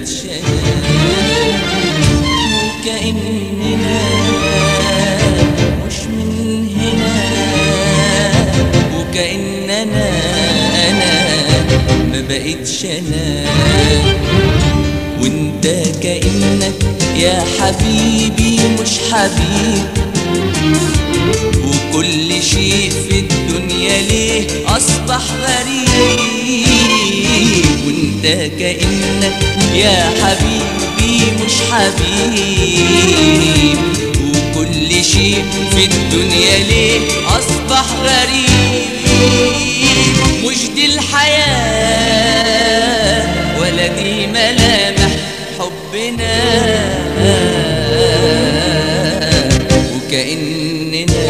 بقتش انا، وكأننا مش من هنا، وكأننا ما بقتش انا. وانت كأنك يا حبيبي مش حبيب، وكل شيء في الدنيا ليه أصبح غريب. وانت كأنك يا حبيبي مش حبيب، وكل شيء في الدنيا ليه أصبح غريب. مش دي الحياة ولا دي ملامح حبنا، وكأننا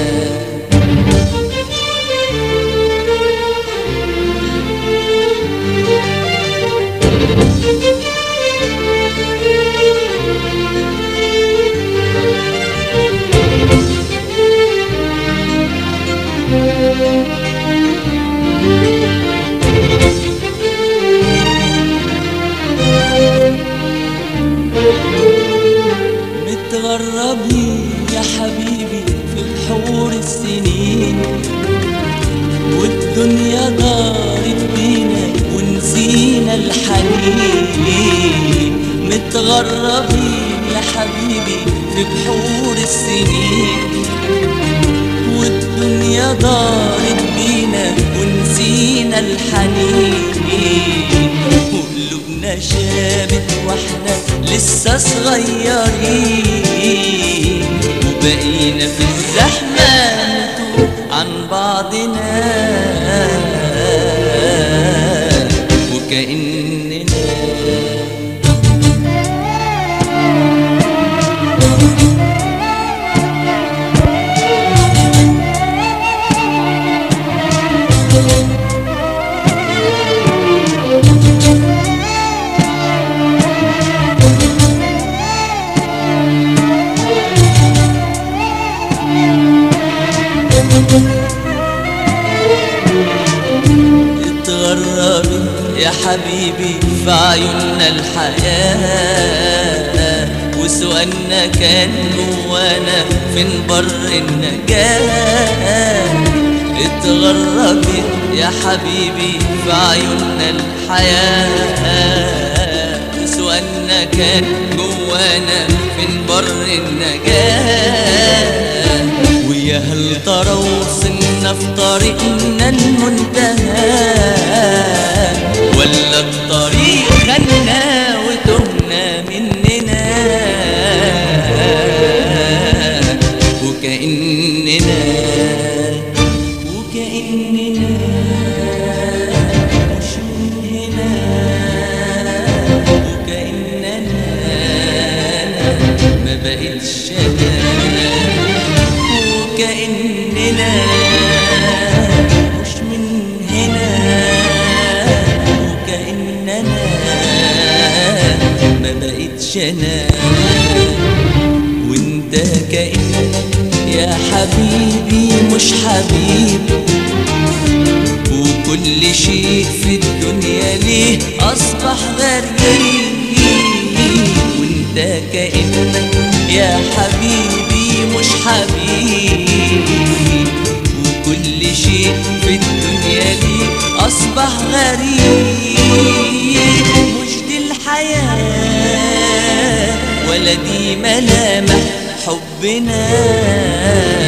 متغربين يا حبيبي في بحور السنين، والدنيا دارت بينا ونسينا الحنين. متغربين يا حبيبي في بحور السنين، والدنيا دارت بينا ونسينا الحنين. وقلوبنا شابت واحنا لسه صغيرين، وبقينا في الزحمة نتوه عن بعضنا، وكأننا اتغربت يا حبيبي في عيوننا الحياة، وسؤالنا كان جوانا فين بر النجاة. اتغربت يا حبيبي في عيوننا الحياة، وسؤالنا كان جوانا فين بر النجاة. ويا هل ترى وصلنا في طريقنا المنتهى، ولا الطريق خدنا وتهنا مننا، وكأننا مش من هنا، وكأننا ما بقتش انا، وكأننا مش من هنا، وكأننا ما بقتش انا. وانت كأنك يا حبيبي مش حبيب، وكل شيء في الدنيا ليه أصبح غريب. وانت كأنك يا حبيبي مش حبيب، وكل شيء في الدنيا ليه أصبح غريب. مش دي الحياة ولا دي ملامح حبنا.